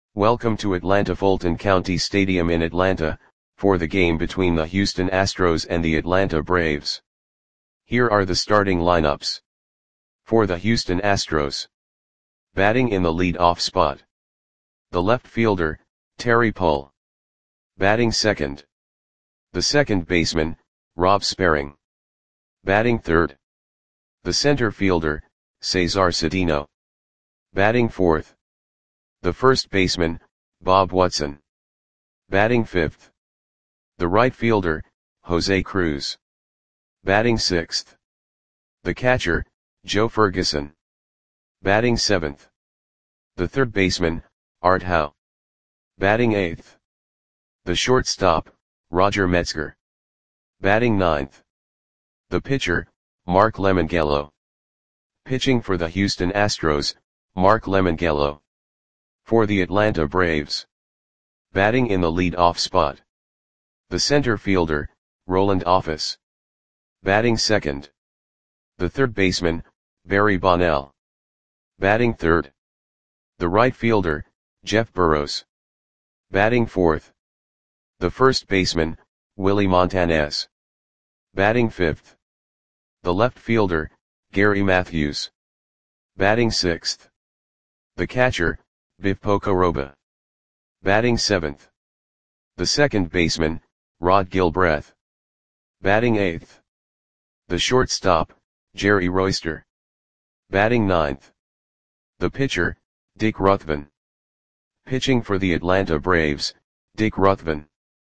Welcome to Atlanta Fulton County Stadium in Atlanta, for the game between the Houston Astros and the Atlanta Braves. Here are the starting lineups. For the Houston Astros. Batting in the lead-off spot. The left fielder, Terry Pull. Batting second. The second baseman, Rob Sperring. Batting third. The center fielder, Cesar Cedeno. Batting fourth. The first baseman, Bob Watson. Batting fifth. The right fielder, Jose Cruz. Batting sixth. The catcher, Joe Ferguson. Batting seventh. The third baseman, Art Howe. Batting eighth. The shortstop, Roger Metzger. Batting ninth. The pitcher, Mark Lemongello. Pitching for the Houston Astros, Mark Lemongello. For the Atlanta Braves. Batting in the lead-off spot. The center fielder, Roland Office. Batting second. The third baseman, Barry Bonnell. Batting third. The right fielder, Jeff Burroughs. Batting fourth. The first baseman, Willie Montanez. Batting fifth. The left fielder, Gary Matthews. Batting sixth. The catcher, Biff Pocoroba. Batting seventh. The second baseman, Rod Gilbreth. Batting eighth. The shortstop, Jerry Royster. Batting ninth. The pitcher, Dick Ruthven. Pitching for the Atlanta Braves, Dick Ruthven.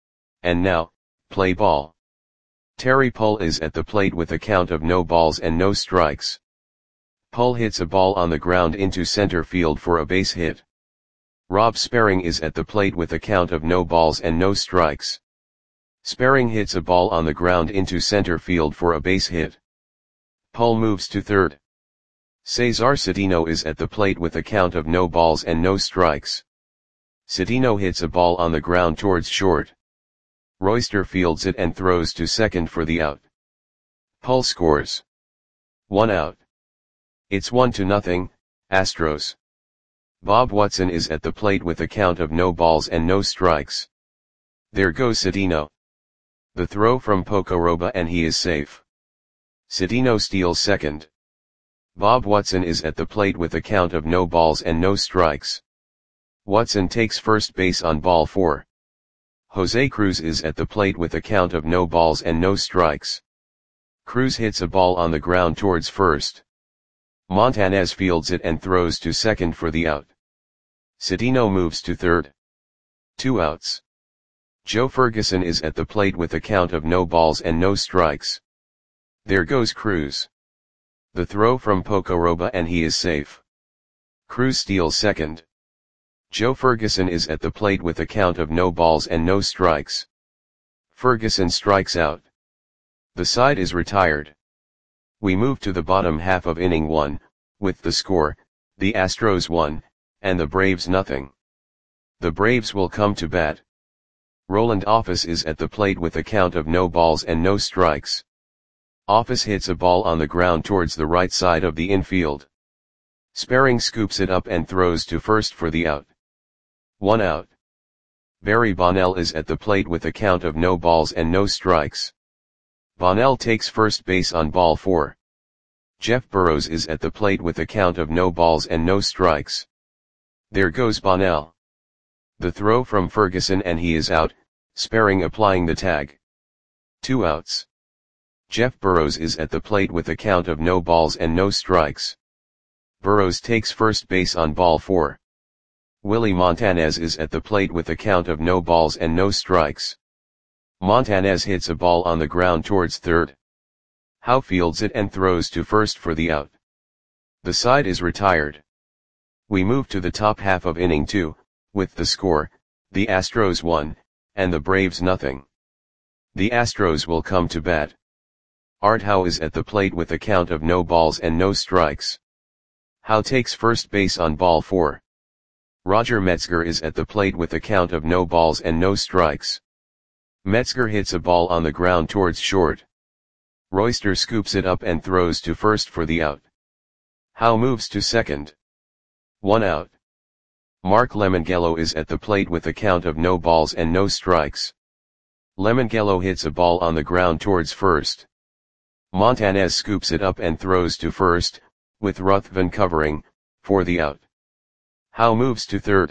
And now, play ball. Terry Pull is at the plate with a count of no balls and no strikes. Pull hits a ball on the ground into center field for a base hit. Rob Sperring is at the plate with a count of no balls and no strikes. Sperring hits a ball on the ground into center field for a base hit. Pull moves to third. Cesar Cedeno is at the plate with a count of no balls and no strikes. Cedeno hits a ball on the ground towards short. Royster fields it and throws to second for the out. Pull scores. 1 out. It's 1-0, Astros. Bob Watson is at the plate with a count of no balls and no strikes. There goes Cedeno. The throw from Pocoroba and he is safe. Cedeno steals second. Bob Watson is at the plate with a count of no balls and no strikes. Watson takes first base on ball 4. Jose Cruz is at the plate with a count of no balls and no strikes. Cruz hits a ball on the ground towards first. Montanez fields it and throws to second for the out. Cedeno moves to third. 2 outs. Joe Ferguson is at the plate with a count of no balls and no strikes. There goes Cruz. The throw from Pocoroba and he is safe. Cruz steals second. Joe Ferguson is at the plate with a count of no balls and no strikes. Ferguson strikes out. The side is retired. We move to the bottom half of inning 1, with the score, the Astros 1, and the Braves nothing. The Braves will come to bat. Roland Office is at the plate with a count of no balls and no strikes. Office hits a ball on the ground towards the right side of the infield. Sperring scoops it up and throws to first for the out. 1 out. Barry Bonnell is at the plate with a count of no balls and no strikes. Bonnell takes first base on ball 4. Jeff Burroughs is at the plate with a count of no balls and no strikes. There goes Bonnell. The throw from Ferguson and he is out, Sperring applying the tag. 2 outs. Jeff Burroughs is at the plate with a count of no balls and no strikes. Burroughs takes first base on ball 4. Willie Montanez is at the plate with a count of no balls and no strikes. Montanez hits a ball on the ground towards third. Howe fields it and throws to first for the out. The side is retired. We move to the top half of inning 2, with the score, the Astros 1, and the Braves nothing. The Astros will come to bat. Art Howe is at the plate with a count of no balls and no strikes. Howe takes first base on ball 4. Roger Metzger is at the plate with a count of no balls and no strikes. Metzger hits a ball on the ground towards short. Royster scoops it up and throws to first for the out. Howe moves to second. 1 out. Mark Lemongello is at the plate with a count of no balls and no strikes. Lemongello hits a ball on the ground towards first. Montanez scoops it up and throws to first, with Ruthven covering, for the out. Howe moves to third.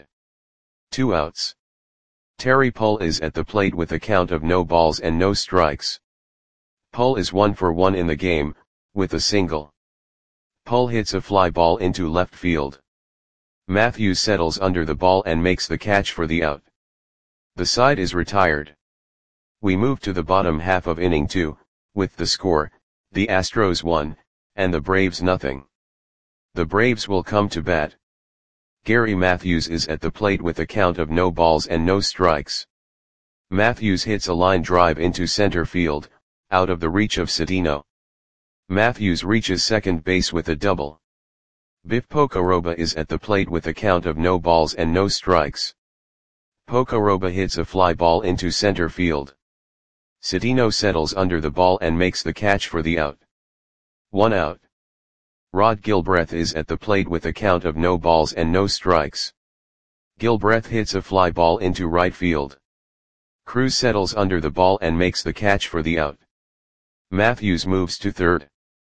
2 outs. Terry Pull is at the plate with a count of no balls and no strikes. Pull is 1 for 1 in the game, with a single. Pull hits a fly ball into left field. Matthews settles under the ball and makes the catch for the out. The side is retired. We move to the bottom half of inning 2, with the score, the Astros 1, and the Braves nothing. The Braves will come to bat. Gary Matthews is at the plate with a count of no balls and no strikes. Matthews hits a line drive into center field, out of the reach of Cedeno. Matthews reaches second base with a double. Biff Pocoroba is at the plate with a count of no balls and no strikes. Pocoroba hits a fly ball into center field. Cedeno settles under the ball and makes the catch for the out. 1 out. Rod Gilbreth is at the plate with a count of no balls and no strikes. Gilbreth hits a fly ball into right field. Cruz settles under the ball and makes the catch for the out. Matthews moves to third.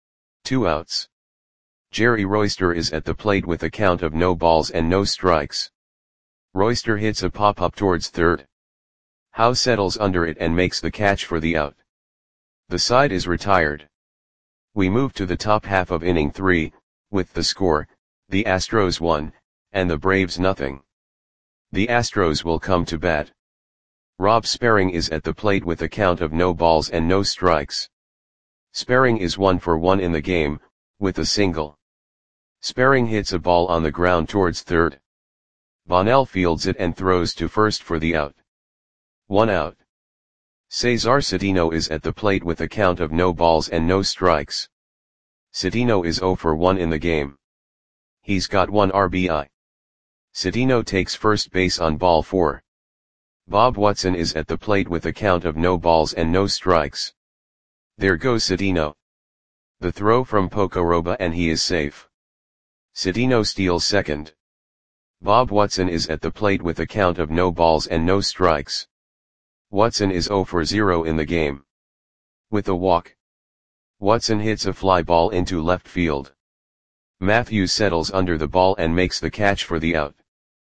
2 outs. Jerry Royster is at the plate with a count of no balls and no strikes. Royster hits a pop-up towards third. Howe settles under it and makes the catch for the out. The side is retired. We move to the top half of inning 3, with the score, the Astros 1, and the Braves nothing. The Astros will come to bat. Rob Sperring is at the plate with a count of no balls and no strikes. Sperring is 1 for 1 in the game, with a single. Sperring hits a ball on the ground towards third. Bonnell fields it and throws to first for the out. 1 out. Cesar Cedeno is at the plate with a count of no balls and no strikes. Cedeno is 0 for 1 in the game. He's got 1 RBI. Cedeno takes first base on ball 4. Bob Watson is at the plate with a count of no balls and no strikes. There goes Cedeno. The throw from Pocoroba and he is safe. Cedeno steals second. Bob Watson is at the plate with a count of no balls and no strikes. Watson is 0 for 0 in the game. With a walk. Watson hits a fly ball into left field. Matthews settles under the ball and makes the catch for the out.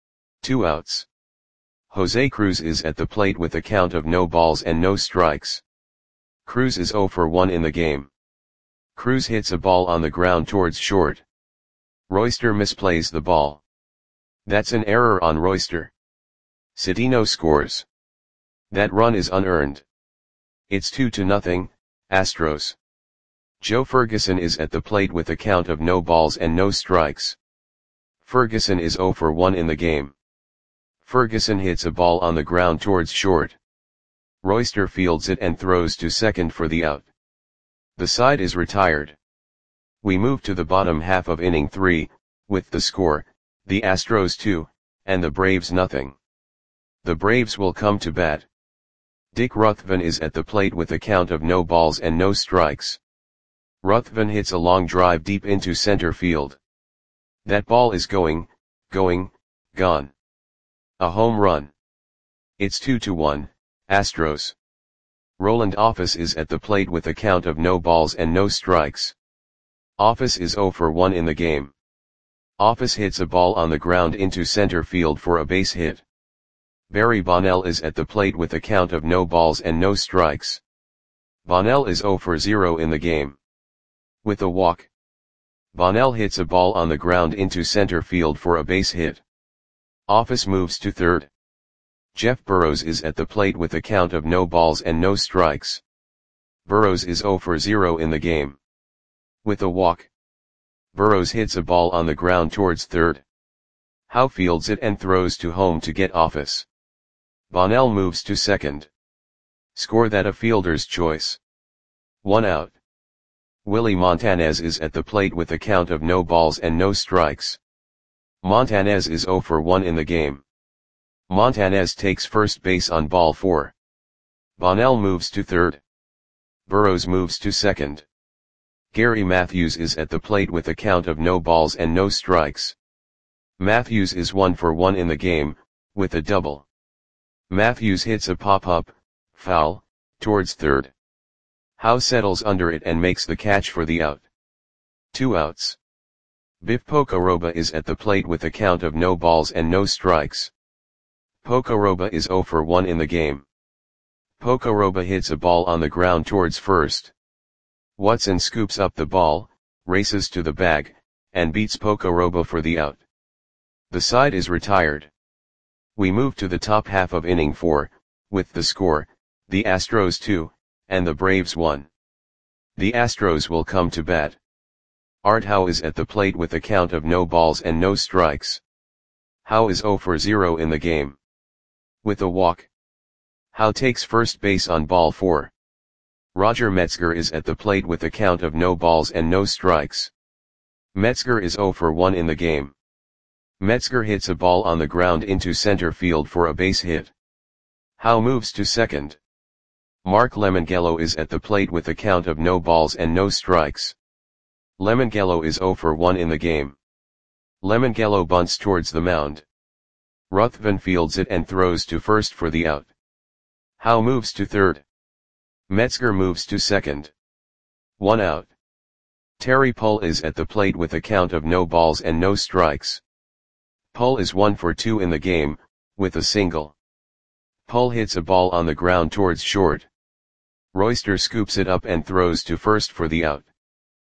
2 outs. Jose Cruz is at the plate with a count of no balls and no strikes. Cruz is 0 for 1 in the game. Cruz hits a ball on the ground towards short. Royster misplays the ball. That's an error on Royster. Cedeno scores. That run is unearned. It's 2-0, Astros. Joe Ferguson is at the plate with a count of no balls and no strikes. Ferguson is 0 for 1 in the game. Ferguson hits a ball on the ground towards short. Royster fields it and throws to second for the out. The side is retired. We move to the bottom half of inning 3, with the score, the Astros 2, and the Braves nothing. The Braves will come to bat. Dick Ruthven is at the plate with a count of no balls and no strikes. Ruthven hits a long drive deep into center field. That ball is gone. A home run. It's 2-1, Astros. Roland Office is at the plate with a count of no balls and no strikes. Office is 0 for 1 in the game. Office hits a ball on the ground into center field for a base hit. Barry Bonnell is at the plate with a count of no balls and no strikes. Bonnell is 0 for 0 in the game. With a walk. Bonnell hits a ball on the ground into center field for a base hit. Office moves to third. Jeff Burrows is at the plate with a count of no balls and no strikes. Burrows is 0 for 0 in the game. With a walk. Burrows hits a ball on the ground towards third. Howe fields it and throws to home to get Office. Bonnell moves to second. Score that a fielder's choice. 1 out. Willie Montanez is at the plate with a count of no balls and no strikes. Montanez is 0 for 1 in the game. Montanez takes first base on ball 4. Bonnell moves to third. Burrows moves to second. Gary Matthews is at the plate with a count of no balls and no strikes. Matthews is 1 for 1 in the game, with a double. Matthews hits a pop-up, foul, towards third. Howe settles under it and makes the catch for the out. 2 outs. Biff Pocoroba is at the plate with a count of no balls and no strikes. Pocoroba is 0 for 1 in the game. Pocoroba hits a ball on the ground towards first. Watson scoops up the ball, races to the bag, and beats Pocoroba for the out. The side is retired. We move to the top half of inning 4, with the score, the Astros 2, and the Braves 1. The Astros will come to bat. Art Howe is at the plate with a count of no balls and no strikes. Howe is 0 for 0 in the game. With a walk. Howe takes first base on ball 4. Roger Metzger is at the plate with a count of no balls and no strikes. Metzger is 0 for 1 in the game. Metzger hits a ball on the ground into center field for a base hit. Howe moves to second. Mark Lemongello is at the plate with a count of no balls and no strikes. Lemongello is 0 for 1 in the game. Lemongello bunts towards the mound. Ruthven fields it and throws to first for the out. Howe moves to third. Metzger moves to second. 1 out. Terry Pull is at the plate with a count of no balls and no strikes. Pull is 1 for 2 in the game, with a single. Pull hits a ball on the ground towards short. Royster scoops it up and throws to first for the out.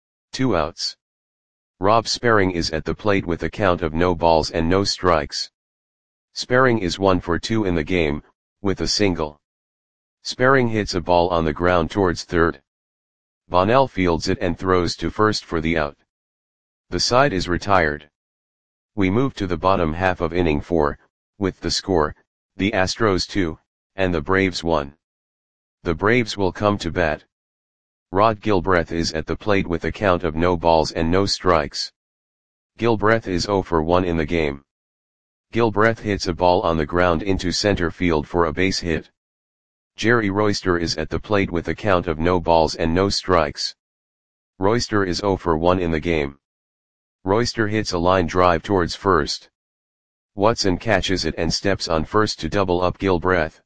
2 outs. Rob Sperring is at the plate with a count of no balls and no strikes. Sperring is 1 for 2 in the game, with a single. Sperring hits a ball on the ground towards third. Bonnell fields it and throws to first for the out. The side is retired. We move to the bottom half of inning 4, with the score, the Astros 2, and the Braves 1. The Braves will come to bat. Rod Gilbreth is at the plate with a count of no balls and no strikes. Gilbreth is 0 for 1 in the game. Gilbreth hits a ball on the ground into center field for a base hit. Jerry Royster is at the plate with a count of no balls and no strikes. Royster is 0 for 1 in the game. Royster hits a line drive towards first. Watson catches it and steps on first to double up Gilbreth.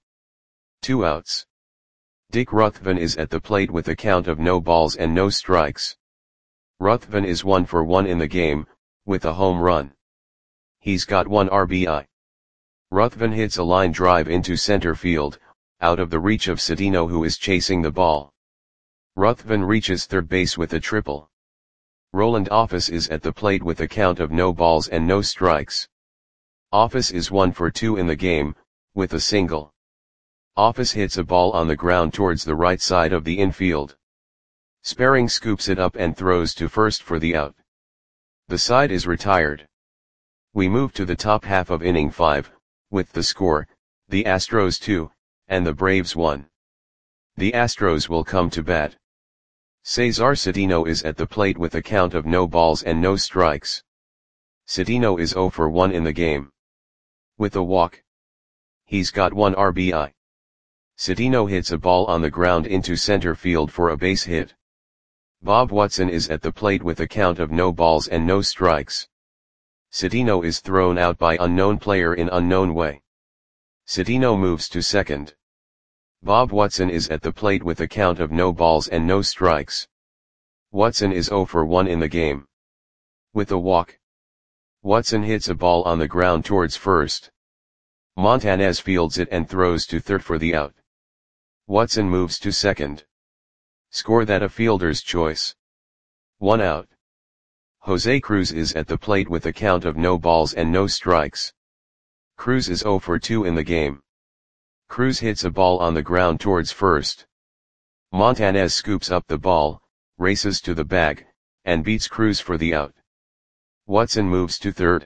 2 outs. Dick Ruthven is at the plate with a count of no balls and no strikes. Ruthven is 1 for 1 in the game, with a home run. He's got 1 RBI. Ruthven hits a line drive into center field, out of the reach of Cedeno, who is chasing the ball. Ruthven reaches third base with a triple. Roland Office is at the plate with a count of no balls and no strikes. Office is 1 for 2 in the game, with a single. Office hits a ball on the ground towards the right side of the infield. Sperring scoops it up and throws to first for the out. The side is retired. We move to the top half of inning 5, with the score, the Astros 2, and the Braves 1. The Astros will come to bat. Cesar Cedeno is at the plate with a count of no balls and no strikes. Cedeno is 0 for 1 in the game. With a walk. He's got 1 RBI. Cedeno hits a ball on the ground into center field for a base hit. Bob Watson is at the plate with a count of no balls and no strikes. Cedeno is thrown out by unknown player in unknown way. Cedeno moves to second. Bob Watson is at the plate with a count of no balls and no strikes. Watson is 0 for 1 in the game. With a walk. Watson hits a ball on the ground towards first. Montanez fields it and throws to third for the out. Watson moves to second. Score that a fielder's choice. 1 out. Jose Cruz is at the plate with a count of no balls and no strikes. Cruz is 0 for 2 in the game. Cruz hits a ball on the ground towards first. Montanez scoops up the ball, races to the bag, and beats Cruz for the out. Watson moves to third.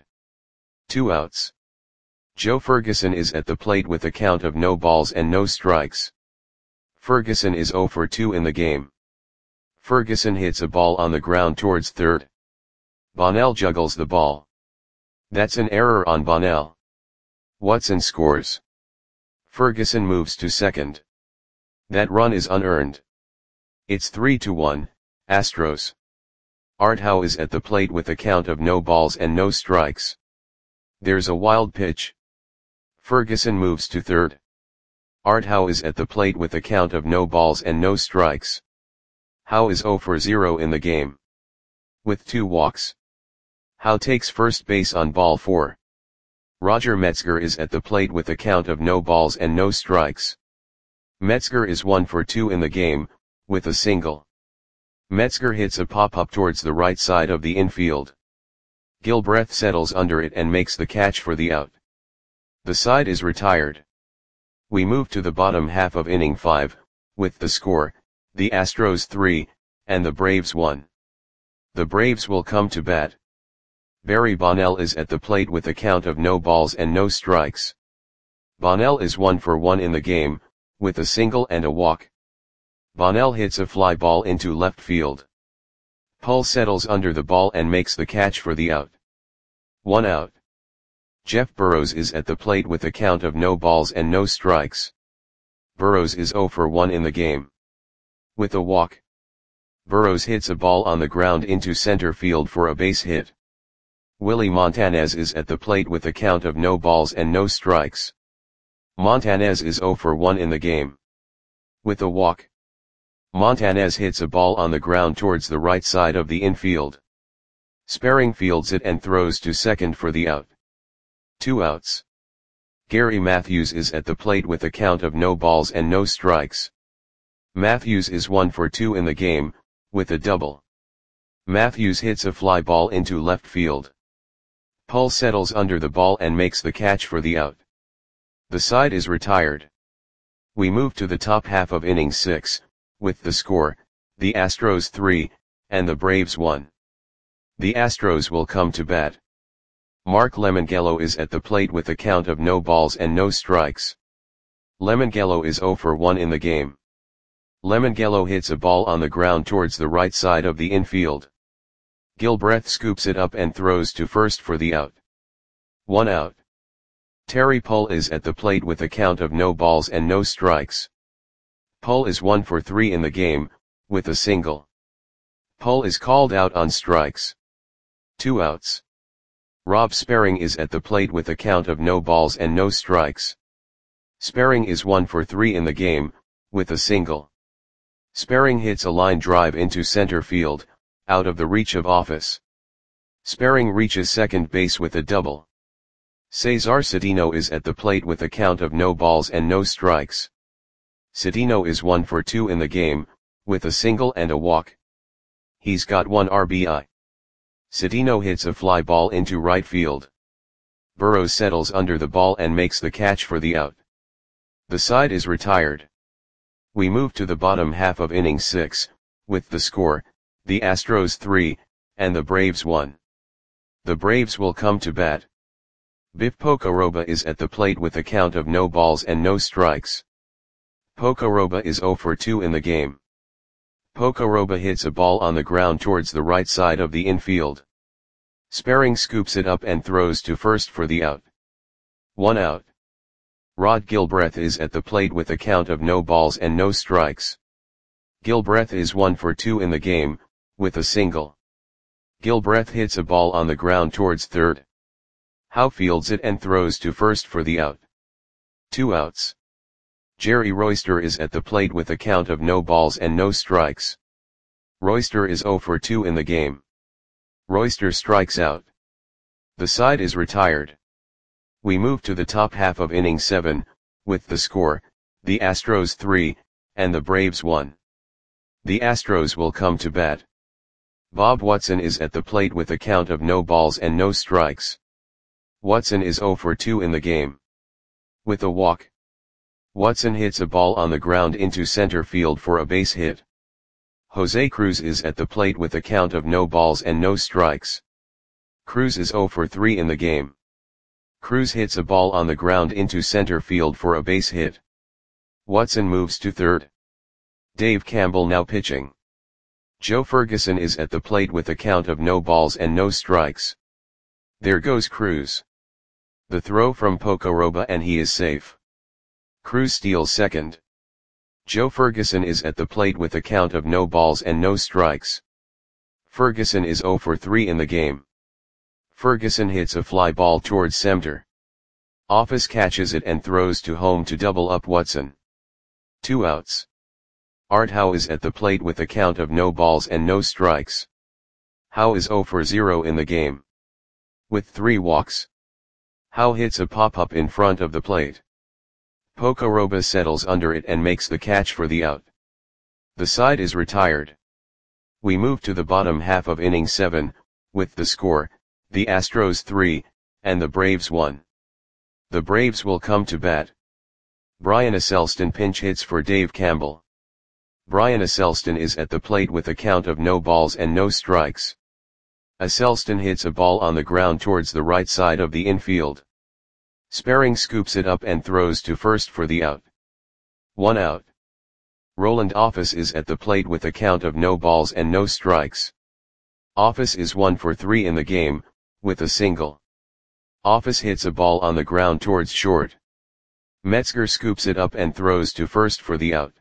2 outs. Joe Ferguson is at the plate with a count of no balls and no strikes. Ferguson is 0 for 2 in the game. Ferguson hits a ball on the ground towards third. Bonnell juggles the ball. That's an error on Bonnell. Watson scores. Ferguson moves to second. That run is unearned. It's 3-1, Astros. Art Howe is at the plate with a count of no balls and no strikes. There's a wild pitch. Ferguson moves to third. Art Howe is at the plate with a count of no balls and no strikes. Howe is 0 for 0 in the game, with 2 walks. Howe takes first base on ball 4. Roger Metzger is at the plate with a count of no balls and no strikes. Metzger is 1 for 2 in the game, with a single. Metzger hits a pop-up towards the right side of the infield. Gilbreth settles under it and makes the catch for the out. The side is retired. We move to the bottom half of inning 5, with the score, the Astros 3, and the Braves 1. The Braves will come to bat. Barry Bonnell is at the plate with a count of no balls and no strikes. Bonnell is 1 for 1 in the game, with a single and a walk. Bonnell hits a fly ball into left field. Pull settles under the ball and makes the catch for the out. 1 out. Jeff Burrows is at the plate with a count of no balls and no strikes. Burrows is 0 for 1 in the game, with a walk. Burrows hits a ball on the ground into center field for a base hit. Willie Montanez is at the plate with a count of no balls and no strikes. Montanez is 0 for 1 in the game, with a walk. Montanez hits a ball on the ground towards the right side of the infield. Sperring fields it and throws to second for the out. 2 outs. Gary Matthews is at the plate with a count of no balls and no strikes. Matthews is 1 for 2 in the game, with a double. Matthews hits a fly ball into left field. Pull settles under the ball and makes the catch for the out. The side is retired. We move to the top half of inning 6, with the score, the Astros 3, and the Braves 1. The Astros will come to bat. Mark Lemongello is at the plate with a count of no balls and no strikes. Lemongello is 0 for 1 in the game. Lemongello hits a ball on the ground towards the right side of the infield. Gilbreth scoops it up and throws to first for the out. 1 out. Terry Pull is at the plate with a count of no balls and no strikes. Pull is 1 for 3 in the game, with a single. Pull is called out on strikes. 2 outs. Rob Sperring is at the plate with a count of no balls and no strikes. Sperring is 1 for 3 in the game, with a single. Sperring hits a line drive into center field, out of the reach of office. Sperring reaches second base with a double. Cesar Cedeno is at the plate with a count of no balls and no strikes. Cedeno is 1 for 2 in the game, with a single and a walk. He's got 1 RBI. Cedeno hits a fly ball into right field. Burrows settles under the ball and makes the catch for the out. The side is retired. We move to the bottom half of inning 6, with the score, the Astros 3, and the Braves 1. The Braves will come to bat. Biff Pocoroba is at the plate with a count of no balls and no strikes. Pocoroba is 0 for 2 in the game. Pocoroba hits a ball on the ground towards the right side of the infield. Sperring scoops it up and throws to first for the out. 1 out. Rod Gilbreth is at the plate with a count of no balls and no strikes. Gilbreth is 1 for 2 in the game, with a single. Gilbreth hits a ball on the ground towards third. Howe fields it and throws to first for the out. 2 outs. Jerry Royster is at the plate with a count of no balls and no strikes. Royster is 0 for 2 in the game. Royster strikes out. The side is retired. We move to the top half of inning 7, with the score, the Astros 3, and the Braves 1. The Astros will come to bat. Bob Watson is at the plate with a count of no balls and no strikes. Watson is 0 for 2 in the game, with a walk. Watson hits a ball on the ground into center field for a base hit. Jose Cruz is at the plate with a count of no balls and no strikes. Cruz is 0 for 3 in the game. Cruz hits a ball on the ground into center field for a base hit. Watson moves to third. Dave Campbell now pitching. Joe Ferguson is at the plate with a count of no balls and no strikes. There goes Cruz. The throw from Pocoroba and he is safe. Cruz steals second. Joe Ferguson is at the plate with a count of no balls and no strikes. Ferguson is 0 for 3 in the game. Ferguson hits a fly ball towards center. Office catches it and throws to home to double up Watson. 2 outs. Art Howe is at the plate with a count of no balls and no strikes. Howe is 0 for 0 in the game, with 3 walks. Howe hits a pop-up in front of the plate. Pocoroba settles under it and makes the catch for the out. The side is retired. We move to the bottom half of inning 7, with the score, the Astros 3, and the Braves 1. The Braves will come to bat. Brian Aselston pinch hits for Dave Campbell. Brian Aselston is at the plate with a count of no balls and no strikes. Aselston hits a ball on the ground towards the right side of the infield. Sperring scoops it up and throws to first for the out. 1 out. Roland Office is at the plate with a count of no balls and no strikes. Office is 1 for 3 in the game, with a single. Office hits a ball on the ground towards short. Metzger scoops it up and throws to first for the out.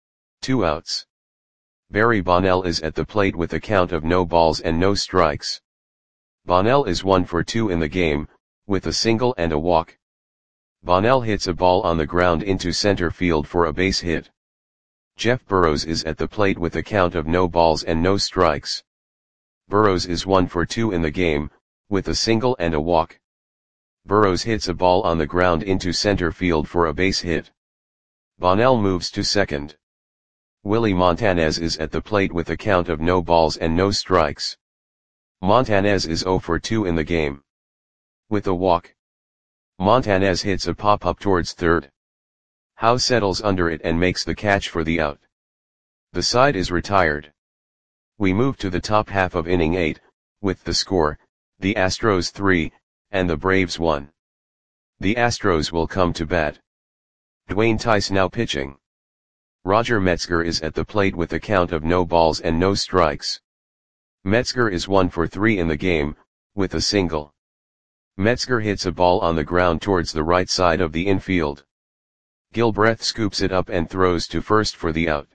2 outs. Barry Bonnell is at the plate with a count of no balls and no strikes. Bonnell is 1 for 2 in the game, with a single and a walk. Bonnell hits a ball on the ground into center field for a base hit. Jeff Burrows is at the plate with a count of no balls and no strikes. Burrows is 1 for 2 in the game, with a single and a walk. Burrows hits a ball on the ground into center field for a base hit. Bonnell moves to second. Willie Montanez is at the plate with a count of no balls and no strikes. Montanez is 0 for 2 in the game, with a walk. Montanez hits a pop-up towards third. Howe settles under it and makes the catch for the out. The side is retired. We move to the top half of inning 8, with the score, the Astros 3, and the Braves 1. The Astros will come to bat. Dwayne Tice now pitching. Roger Metzger is at the plate with a count of no balls and no strikes. Metzger is 1 for 3 in the game, with a single. Metzger hits a ball on the ground towards the right side of the infield. Gilbreth scoops it up and throws to first for the out.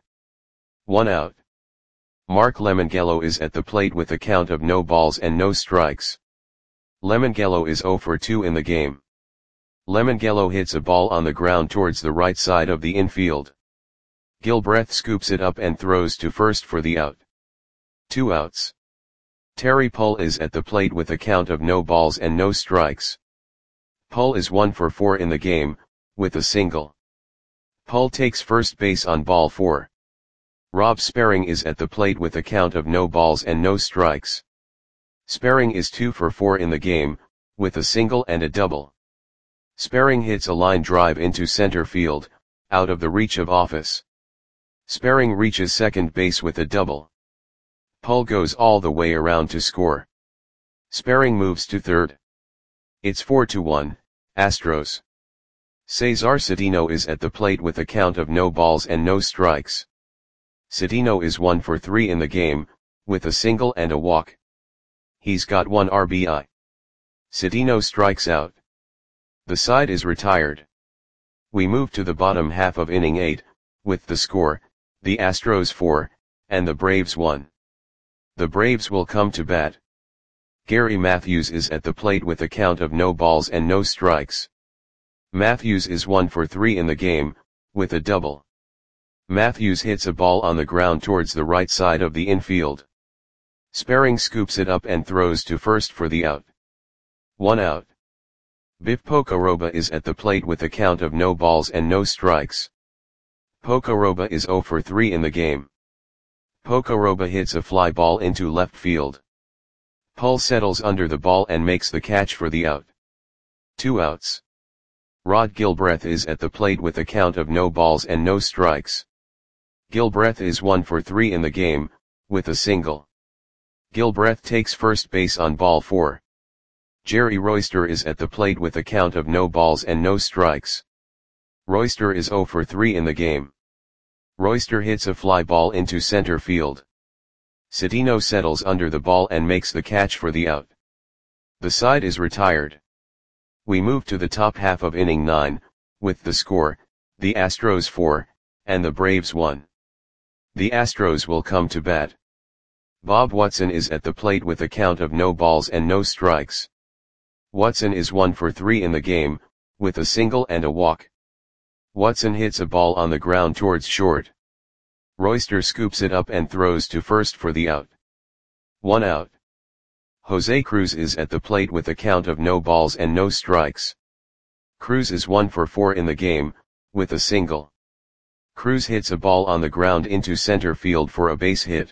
1 out. Mark Lemongello is at the plate with a count of no balls and no strikes. Lemongello is 0 for 2 in the game. Lemongello hits a ball on the ground towards the right side of the infield. Gilbreth scoops it up and throws to first for the out. 2 outs. Terry Pull is at the plate with a count of no balls and no strikes. Pull is 1 for 4 in the game, with a single. Pull takes first base on ball 4. Rob Sperring is at the plate with a count of no balls and no strikes. Sperring is 2 for 4 in the game, with a single and a double. Sperring hits a line drive into center field, out of the reach of Office. Sperring reaches second base with a double. Pull goes all the way around to score. Sperring moves to third. It's 4-1, Astros. Cesar Cedeno is at the plate with a count of no balls and no strikes. Cedeno is 1 for 3 in the game, with a single and a walk. He's got 1 RBI. Cedeno strikes out. The side is retired. We move to the bottom half of inning 8, with the score, the Astros 4, and the Braves 1. The Braves will come to bat. Gary Matthews is at the plate with a count of no balls and no strikes. Matthews is 1 for 3 in the game, with a double. Matthews hits a ball on the ground towards the right side of the infield. Sperring scoops it up and throws to first for the out. 1 out. Biff Pocoroba is at the plate with a count of no balls and no strikes. Pocoroba is 0 for 3 in the game. Pocoroba hits a fly ball into left field. Pull settles under the ball and makes the catch for the out. 2 outs. Rod Gilbreth is at the plate with a count of no balls and no strikes. Gilbreth is 1 for 3 in the game, with a single. Gilbreth takes first base on ball 4. Jerry Royster is at the plate with a count of no balls and no strikes. Royster is 0 for 3 in the game. Royster hits a fly ball into center field. Cedeno settles under the ball and makes the catch for the out. The side is retired. We move to the top half of inning 9, with the score, the Astros 4, and the Braves 1. The Astros will come to bat. Bob Watson is at the plate with a count of no balls and no strikes. Watson is 1 for 3 in the game, with a single and a walk. Watson hits a ball on the ground towards short. Royster scoops it up and throws to first for the out. 1 out. Jose Cruz is at the plate with a count of no balls and no strikes. Cruz is 1 for 4 in the game, with a single. Cruz hits a ball on the ground into center field for a base hit.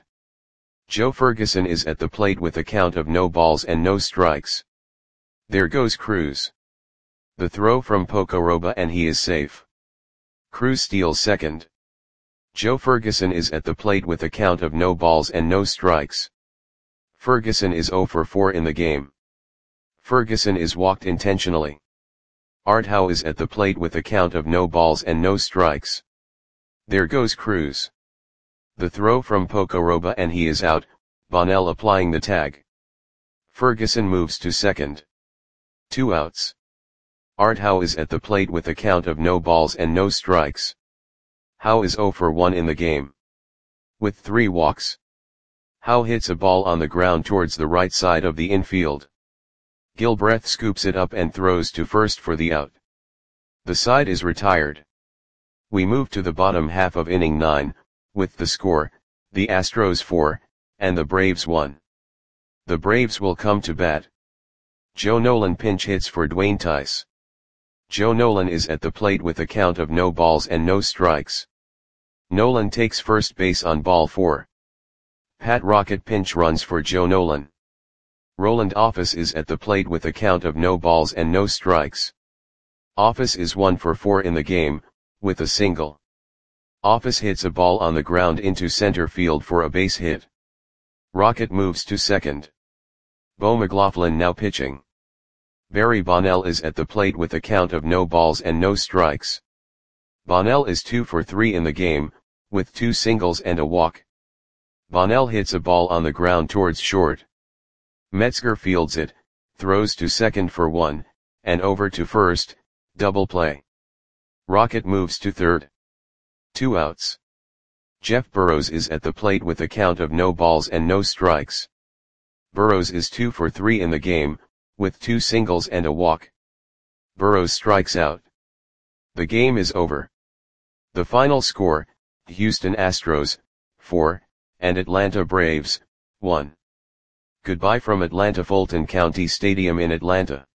Joe Ferguson is at the plate with a count of no balls and no strikes. There goes Cruz. The throw from Poco Roba and he is safe. Cruz steals second. Joe Ferguson is at the plate with a count of no balls and no strikes. Ferguson is 0 for 4 in the game. Ferguson is walked intentionally. Art Howe is at the plate with a count of no balls and no strikes. There goes Cruz. The throw from Poco Roba and he is out, Bonnell applying the tag. Ferguson moves to second. 2 outs. Art Howe is at the plate with a count of no balls and no strikes. Howe is 0 for 1 in the game. With 3 walks. Howe hits a ball on the ground towards the right side of the infield. Gilbreth scoops it up and throws to first for the out. The side is retired. We move to the bottom half of inning 9, with the score, the Astros 4, and the Braves 1. The Braves will come to bat. Joe Nolan pinch hits for Dwayne Tice. Joe Nolan is at the plate with a count of no balls and no strikes. Nolan takes first base on ball 4. Pat Rocket pinch runs for Joe Nolan. Roland Office is at the plate with a count of no balls and no strikes. Office is 1 for 4 in the game, with a single. Office hits a ball on the ground into center field for a base hit. Rocket moves to second. Bo McLaughlin now pitching. Barry Bonnell is at the plate with a count of no balls and no strikes. Bonnell is 2 for 3 in the game, with 2 singles and a walk. Bonnell hits a ball on the ground towards short. Metzger fields it, throws to second for 1, and over to first, double play. Rocket moves to third. 2 outs. Jeff Burrows is at the plate with a count of no balls and no strikes. Burrows is 2 for 3 in the game, with 2 singles and a walk. Burrows strikes out. The game is over. The final score, Houston Astros, 4, and Atlanta Braves, 1. Goodbye from Atlanta Fulton County Stadium in Atlanta.